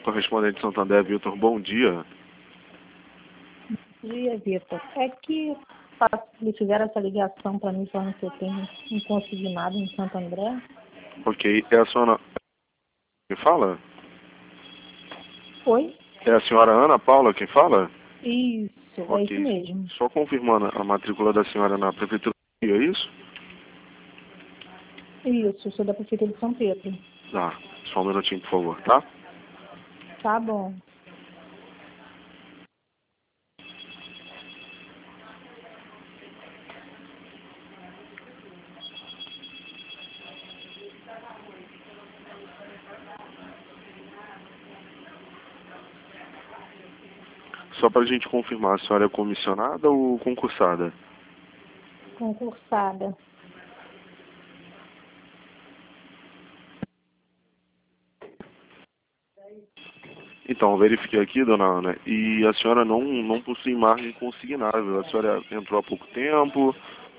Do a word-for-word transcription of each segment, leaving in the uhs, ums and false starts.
Correspondente Santander, Vitor, bom dia. Bom dia, Vitor. É que fa- eles fizeram essa ligação para mim falando que eu tenho um consignado em Santo André. Ok, é a senhora... Quem fala? Oi? É a senhora Ana Paula quem fala? Isso, é isso Ok, mesmo. só confirmando a matrícula da senhora na prefeitura, é isso? Isso, eu sou da Prefeitura de São Pedro. Tá, só um minutinho, por favor, tá? Tá bom. Só pra gente confirmar, a senhora é comissionada ou concursada? Concursada. Então, verifiquei aqui, dona Ana, e a senhora não, não possui margem consignável. A senhora entrou há pouco tempo,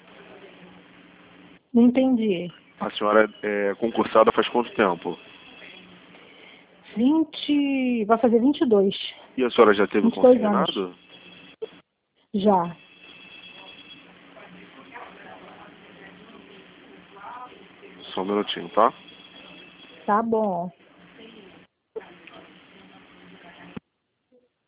Não entendi. a senhora é concursada faz quanto tempo? vinte, vai fazer vinte e dois. E a senhora já teve vinte e dois anos. consignado? Já. Só um minutinho, tá? Tá bom.